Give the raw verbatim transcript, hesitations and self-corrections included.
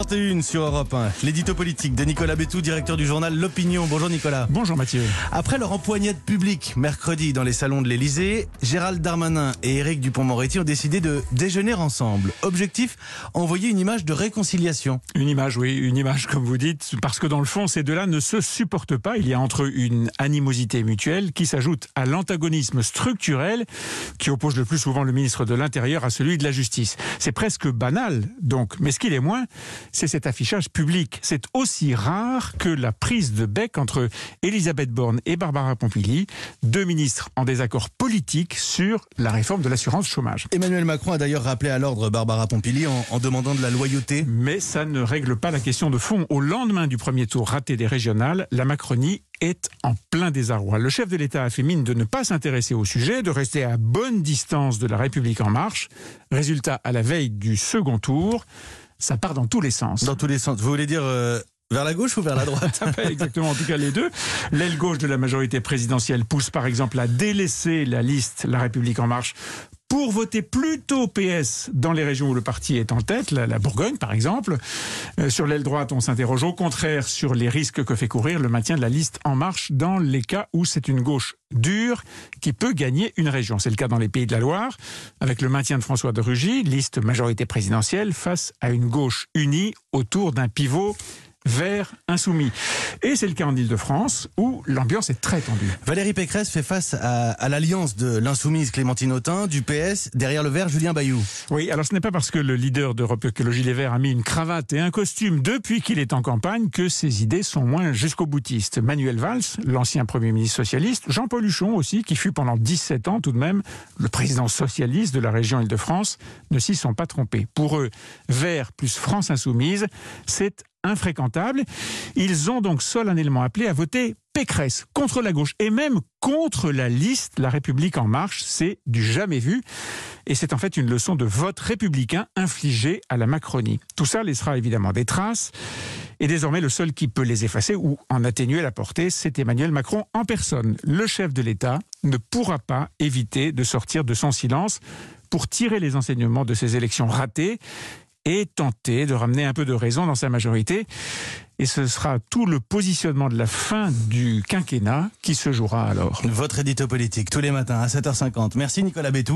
trente et une sur Europe un. L'édito politique de Nicolas Bétou, directeur du journal L'Opinion. Bonjour Nicolas. Bonjour Mathieu. Après leur empoignade publique mercredi dans les salons de l'Elysée, Gérald Darmanin et Éric Dupond-Moretti ont décidé de déjeuner ensemble. Objectif, envoyer une image de réconciliation. Une image, oui, une image comme vous dites, parce que dans le fond, ces deux-là ne se supportent pas. Il y a entre eux une animosité mutuelle qui s'ajoute à l'antagonisme structurel qui oppose le plus souvent le ministre de l'Intérieur à celui de la Justice. C'est presque banal, donc. Mais ce qu'il est moins, c'est cet affichage public. C'est aussi rare que la prise de bec entre Elisabeth Borne et Barbara Pompili, deux ministres en désaccord politique sur la réforme de l'assurance chômage. Emmanuel Macron a d'ailleurs rappelé à l'ordre Barbara Pompili en, en demandant de la loyauté. Mais ça ne règle pas la question de fond. Au lendemain du premier tour raté des régionales, la Macronie est en plein désarroi. Le chef de l'État a fait mine de ne pas s'intéresser au sujet, de rester à bonne distance de la République en marche. Résultat, à la veille du second tour, ça part dans tous les sens. Dans tous les sens. Vous voulez dire euh, vers la gauche ou vers la droite? Exactement, en tout cas les deux. L'aile gauche de la majorité présidentielle pousse par exemple à délaisser la liste La République en marche pour voter plutôt P S dans les régions où le parti est en tête, la, la Bourgogne par exemple. Euh, sur l'aile droite, on s'interroge au contraire sur les risques que fait courir le maintien de la liste En Marche dans les cas où c'est une gauche dure qui peut gagner une région. C'est le cas dans les Pays de la Loire, avec le maintien de François de Rugy, liste majorité présidentielle face à une gauche unie autour d'un pivot Vert insoumis. Et c'est le cas en Ile-de-France où l'ambiance est très tendue. Valérie Pécresse fait face à, à l'alliance de l'insoumise Clémentine Autain, du P S, derrière le Vert Julien Bayou. Oui, alors ce n'est pas parce que le leader d'Europe Écologie Les Verts a mis une cravate et un costume depuis qu'il est en campagne que ses idées sont moins jusqu'au boutiste. Manuel Valls, l'ancien Premier ministre socialiste, Jean-Paul Huchon aussi, qui fut pendant dix-sept ans tout de même le président socialiste de la région Île-de-France, ne s'y sont pas trompés. Pour eux, Vert plus France Insoumise, c'est infréquentable. Ils ont donc solennellement appelé à voter Pécresse contre la gauche et même contre la liste La République en marche. C'est du jamais vu. Et c'est en fait une leçon de vote républicain infligée à la Macronie. Tout ça laissera évidemment des traces. Et désormais, le seul qui peut les effacer ou en atténuer la portée, c'est Emmanuel Macron en personne. Le chef de l'État ne pourra pas éviter de sortir de son silence pour tirer les enseignements de ces élections ratées et tenter de ramener un peu de raison dans sa majorité. Et ce sera tout le positionnement de la fin du quinquennat qui se jouera alors. Votre édito politique tous les matins à sept heures cinquante. Merci Nicolas Bétou.